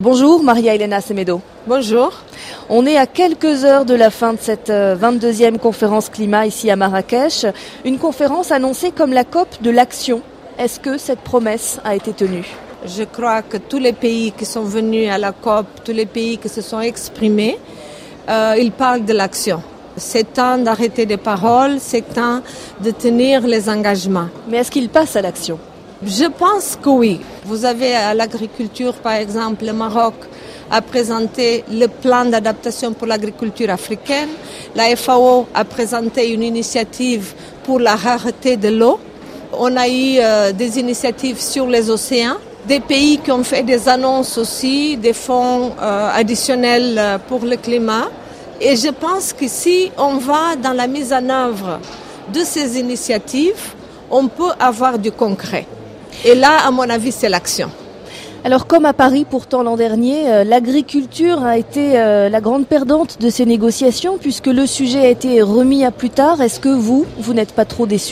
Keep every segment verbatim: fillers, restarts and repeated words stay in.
Bonjour Maria Elena Semedo. Bonjour. On est à quelques heures de la fin de cette vingt-deuxième conférence climat ici à Marrakech. Une conférence annoncée comme la COP de l'action. Est-ce que cette promesse a été tenue ? Je crois que tous les pays qui sont venus à la COP, tous les pays qui se sont exprimés, euh, ils parlent de l'action. C'est temps d'arrêter des paroles, c'est temps de tenir les engagements. Mais est-ce qu'ils passent à l'action ? Je pense que oui. Vous avez à l'agriculture, par exemple, le Maroc a présenté le plan d'adaptation pour l'agriculture africaine. La F A O a présenté une initiative pour la rareté de l'eau. On a eu euh, des initiatives sur les océans. Des pays qui ont fait des annonces aussi, des fonds euh, additionnels pour le climat. Et je pense que si on va dans la mise en œuvre de ces initiatives, on peut avoir du concret. Et là, à mon avis, c'est l'action. Alors, comme à Paris, pourtant, l'an dernier, euh, l'agriculture a été euh, la grande perdante de ces négociations, puisque le sujet a été remis à plus tard. Est-ce que vous, vous n'êtes pas trop déçus ?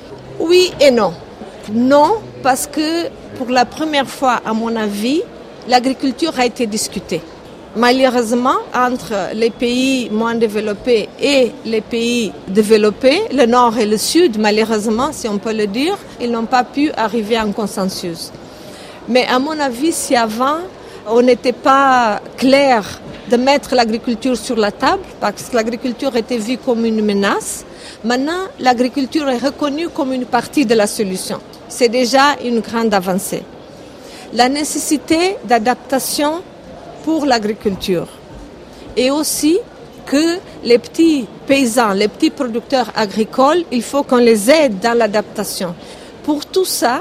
Oui et non. Non, parce que pour la première fois, à mon avis, l'agriculture a été discutée. Malheureusement, entre les pays moins développés et les pays développés, le Nord et le Sud, malheureusement, si on peut le dire, ils n'ont pas pu arriver à un consensus. Mais à mon avis, si avant, on n'était pas clair de mettre l'agriculture sur la table, parce que l'agriculture était vue comme une menace, maintenant, l'agriculture est reconnue comme une partie de la solution. C'est déjà une grande avancée. La nécessité d'adaptation pour l'agriculture et aussi que les petits paysans, les petits producteurs agricoles, il faut qu'on les aide dans l'adaptation. Pour tout ça,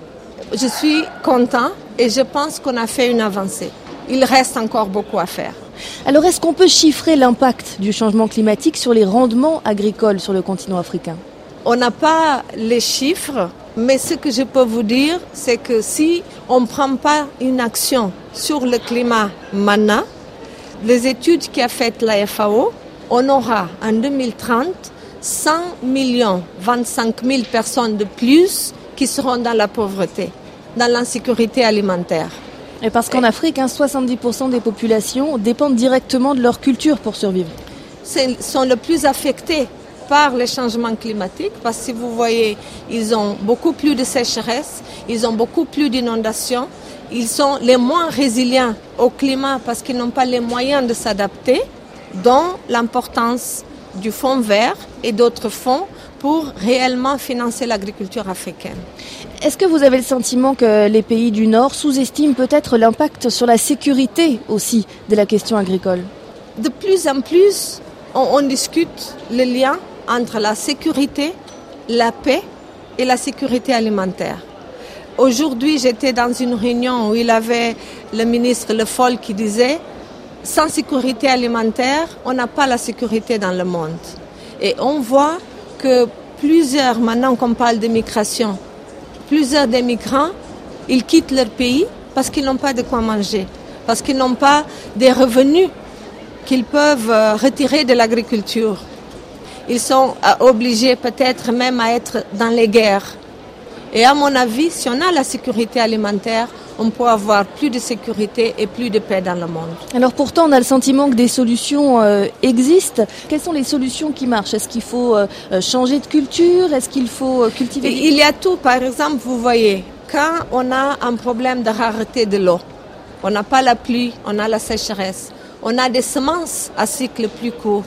je suis content et je pense qu'on a fait une avancée. Il reste encore beaucoup à faire. Alors, est-ce qu'on peut chiffrer l'impact du changement climatique sur les rendements agricoles sur le continent africain ? On n'a pas les chiffres, mais ce que je peux vous dire, c'est que si on ne prend pas une action sur le climat maintenant, les études qu'a faites la F A O, on aura en deux mille trente cent millions, vingt-cinq mille personnes de plus qui seront dans la pauvreté, dans l'insécurité alimentaire. Et parce qu'en Afrique, hein, soixante-dix pour cent des populations dépendent directement de leur culture pour survivre. Ils sont les plus affectés par les changements climatiques, parce que si vous voyez, ils ont beaucoup plus de sécheresse, ils ont beaucoup plus d'inondations, ils sont les moins résilients au climat parce qu'ils n'ont pas les moyens de s'adapter, dont l'importance du fonds vert et d'autres fonds pour réellement financer l'agriculture africaine. Est-ce que vous avez le sentiment que les pays du Nord sous-estiment peut-être l'impact sur la sécurité aussi de la question agricole ? De plus en plus, on, on discute le lien entre la sécurité, la paix et la sécurité alimentaire. Aujourd'hui, j'étais dans une réunion où il y avait le ministre Le Foll qui disait « Sans sécurité alimentaire, on n'a pas la sécurité dans le monde ». Et on voit que plusieurs, maintenant qu'on parle de migration, plusieurs des migrants, ils quittent leur pays parce qu'ils n'ont pas de quoi manger, parce qu'ils n'ont pas des revenus qu'ils peuvent retirer de l'agriculture. Ils sont obligés peut-être même à être dans les guerres. Et à mon avis, si on a la sécurité alimentaire, on peut avoir plus de sécurité et plus de paix dans le monde. Alors pourtant, on a le sentiment que des solutions euh, existent. Quelles sont les solutions qui marchent ? Est-ce qu'il faut euh, changer de culture ? Est-ce qu'il faut cultiver des... Il y a tout. Par exemple, vous voyez, quand on a un problème de rareté de l'eau, on n'a pas la pluie, on a la sécheresse, on a des semences à cycle plus court.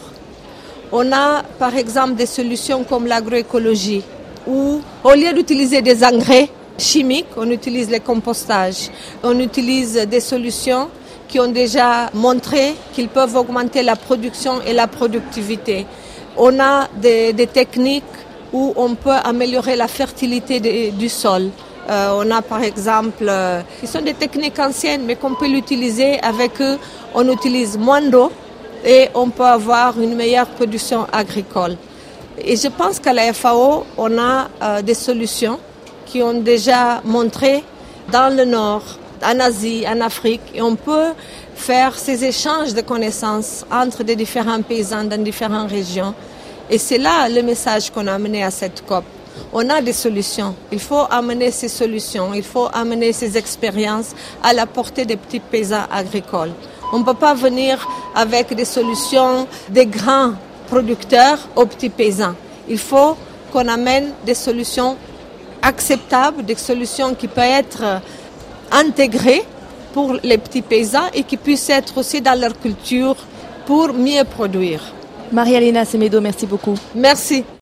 On a, par exemple, des solutions comme l'agroécologie, où, au lieu d'utiliser des engrais chimiques, on utilise le compostage. On utilise des solutions qui ont déjà montré qu'ils peuvent augmenter la production et la productivité. On a des, des techniques où on peut améliorer la fertilité de, du sol. Euh, on a, par exemple, euh, qui sont des techniques anciennes, mais qu'on peut l'utiliser avec eux. On utilise moins d'eau et on peut avoir une meilleure production agricole. Et je pense qu'à la F A O, on a euh, des solutions qui ont déjà montré dans le Nord, en Asie, en Afrique, et on peut faire ces échanges de connaissances entre des différents paysans dans différentes régions. Et c'est là le message qu'on a amené à cette COP. On a des solutions. Il faut amener ces solutions, il faut amener ces expériences à la portée des petits paysans agricoles. On ne peut pas venir avec des solutions des grands producteurs aux petits paysans. Il faut qu'on amène des solutions acceptables, des solutions qui peuvent être intégrées pour les petits paysans et qui puissent être aussi dans leur culture pour mieux produire. Maria Elena Semedo, merci beaucoup. Merci.